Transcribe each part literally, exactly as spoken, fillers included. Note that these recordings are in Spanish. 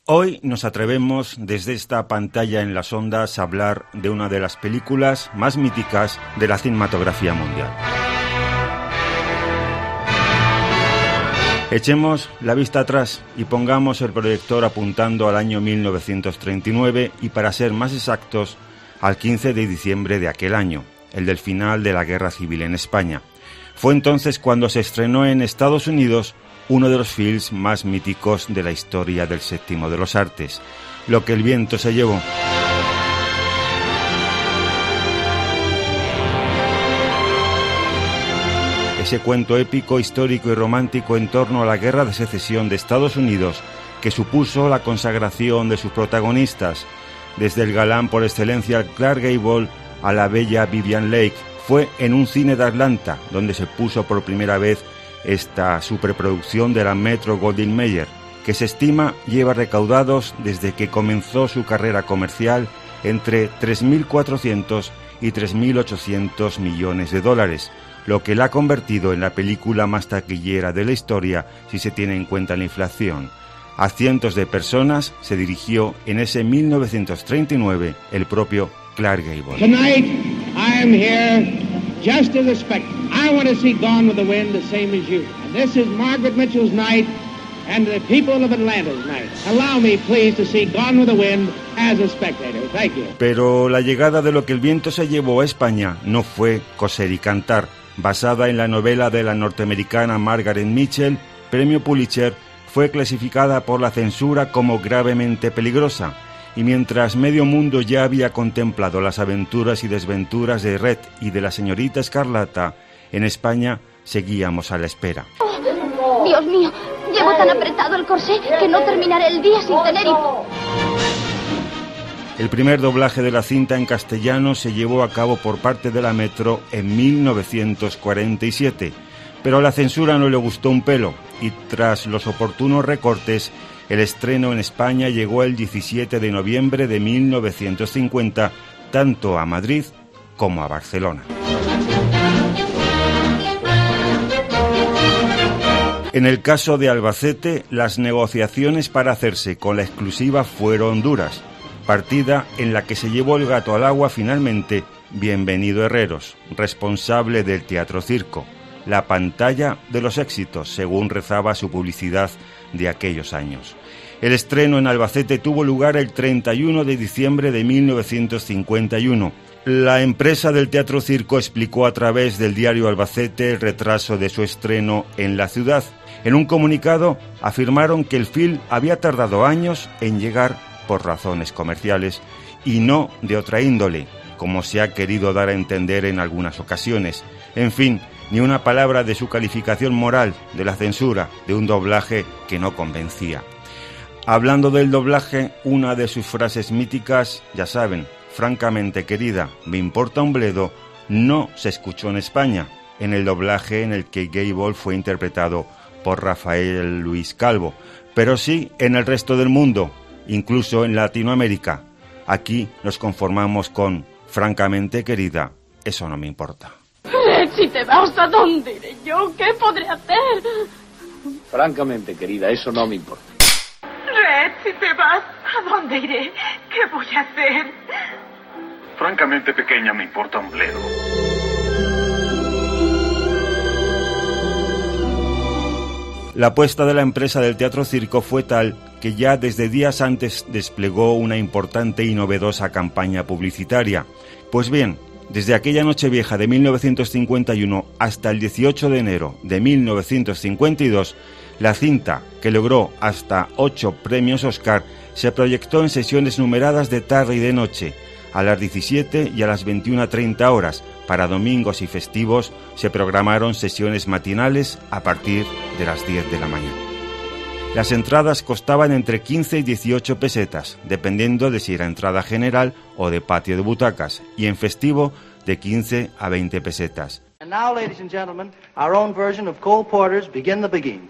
Hoy nos atrevemos desde esta pantalla en las ondas a hablar de una de las películas más míticas de la cinematografía mundial. Echemos la vista atrás y pongamos el proyector apuntando al año mil novecientos treinta y nueve y, para ser más exactos, al quince de diciembre de aquel año, el del final de la Guerra Civil en España. Fue entonces cuando se estrenó en Estados Unidos uno de los films más míticos de la historia del séptimo de los artes, Lo que el viento se llevó. Ese cuento épico, histórico y romántico en torno a la Guerra de Secesión de Estados Unidos, que supuso la consagración de sus protagonistas, desde el galán por excelencia Clark Gable a la bella Vivien Leigh, fue en un cine de Atlanta donde se puso por primera vez esta superproducción de la Metro-Goldwyn-Mayer, que se estima lleva recaudados desde que comenzó su carrera comercial entre tres mil cuatrocientos y tres mil ochocientos millones de dólares, lo que la ha convertido en la película más taquillera de la historia si se tiene en cuenta la inflación. A cientos de personas se dirigió en ese mil novecientos treinta y nueve el propio Clark Gable. Tonight I am here just as a spectator. I want to see Gone with the Wind the same as you. And this is Margaret Mitchell's night and the people of Atlanta's night. Allow me, please, to see Gone with the Wind as a spectator. Thank you. Pero la llegada de Lo que el viento se llevó a España no fue coser y cantar. Basada en la novela de la norteamericana Margaret Mitchell, premio Pulitzer, fue clasificada por la censura como gravemente peligrosa. Y mientras medio mundo ya había contemplado las aventuras y desventuras de Red y de la señorita Escarlata, en España seguíamos a la espera. Oh, Dios mío, llevo tan apretado el corsé que no terminaré el día sin tener hipo. El primer doblaje de la cinta en castellano se llevó a cabo por parte de la Metro en mil novecientos cuarenta y siete, pero a la censura no le gustó un pelo y tras los oportunos recortes, el estreno en España llegó el diecisiete de noviembre de mil novecientos cincuenta, tanto a Madrid como a Barcelona. En el caso de Albacete, las negociaciones para hacerse con la exclusiva fueron duras, partida en la que se llevó el gato al agua finalmente Bienvenido Herreros, responsable del Teatro Circo, la pantalla de los éxitos, según rezaba su publicidad de aquellos años. El estreno en Albacete tuvo lugar el treinta y uno de diciembre de mil novecientos cincuenta y uno. La empresa del Teatro Circo explicó a través del diario Albacete el retraso de su estreno en la ciudad. En un comunicado afirmaron que el film había tardado años en llegar por razones comerciales y no de otra índole, como se ha querido dar a entender en algunas ocasiones. En fin, ni una palabra de su calificación moral, de la censura, de un doblaje que no convencía. Hablando del doblaje, una de sus frases míticas, ya saben, francamente querida, me importa un bledo, no se escuchó en España, en el doblaje en el que Gable fue interpretado por Rafael Luis Calvo, pero sí en el resto del mundo, incluso en Latinoamérica. Aquí nos conformamos con, francamente querida, eso no me importa. Red, si te vas, ¿a dónde iré yo? ¿Qué podré hacer? Francamente, querida, eso no me importa. Red, si te vas, ¿a dónde iré? ¿Qué voy a hacer? Francamente, pequeña, me importa un bledo. La apuesta de la empresa del Teatro Circo fue tal que ya desde días antes desplegó una importante y novedosa campaña publicitaria. Pues bien, desde aquella Nochevieja de mil novecientos cincuenta y uno hasta el dieciocho de enero de mil novecientos cincuenta y dos, la cinta, que logró hasta ocho premios Oscar, se proyectó en sesiones numeradas de tarde y de noche, a las diecisiete y a las veintiuna treinta horas. Para domingos y festivos se programaron sesiones matinales a partir de las diez de la mañana. Las entradas costaban entre quince y dieciocho pesetas, dependiendo de si era entrada general o de patio de butacas, y en festivo de quince a veinte pesetas. And now, ladies and gentlemen, our own version of Cole Porter's Begin the Begin.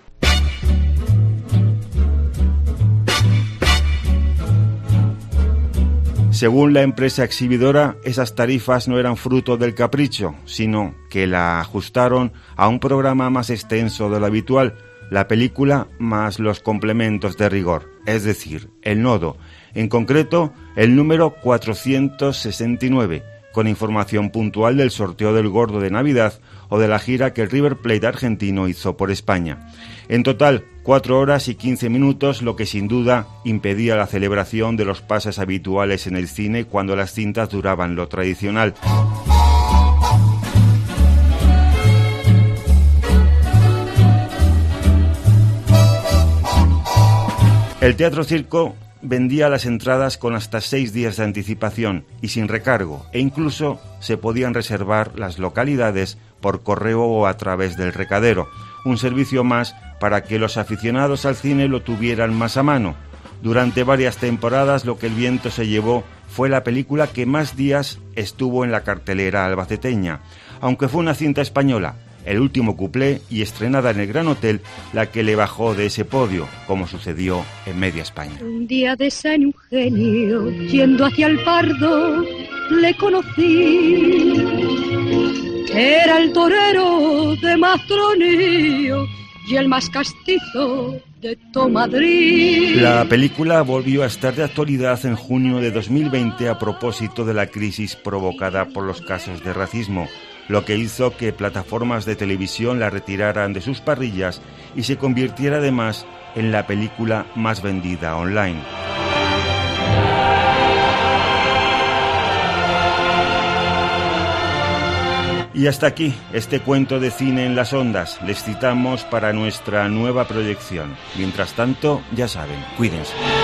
Según la empresa exhibidora, esas tarifas no eran fruto del capricho, sino que la ajustaron a un programa más extenso de lo habitual, la película más los complementos de rigor, es decir, el nodo, en concreto el número cuatrocientos sesenta y nueve, con información puntual del sorteo del Gordo de Navidad o de la gira que el River Plate argentino hizo por España. En total, cuatro horas y quince minutos, lo que sin duda impedía la celebración de los pases habituales en el cine cuando las cintas duraban lo tradicional. El Teatro Circo vendía las entradas con hasta seis días de anticipación y sin recargo, e incluso se podían reservar las localidades por correo o a través del recadero, un servicio más para que los aficionados al cine lo tuvieran más a mano. Durante varias temporadas lo que el viento se llevó fue la película que más días estuvo en la cartelera albaceteña, aunque fue una cinta española, El último cuplé, y estrenada en el Gran Hotel, la que le bajó de ese podio, como sucedió en media España. Un día de San Eugenio, yendo hacia el Pardo, le conocí. Era el torero de Mastronío y el más castizo de todo Madrid. La película volvió a estar de actualidad en junio de dos mil veinte a propósito de la crisis provocada por los casos de racismo, lo que hizo que plataformas de televisión la retiraran de sus parrillas y se convirtiera además en la película más vendida online. Y hasta aquí este cuento de cine en las ondas. Les citamos para nuestra nueva proyección. Mientras tanto, ya saben, cuídense.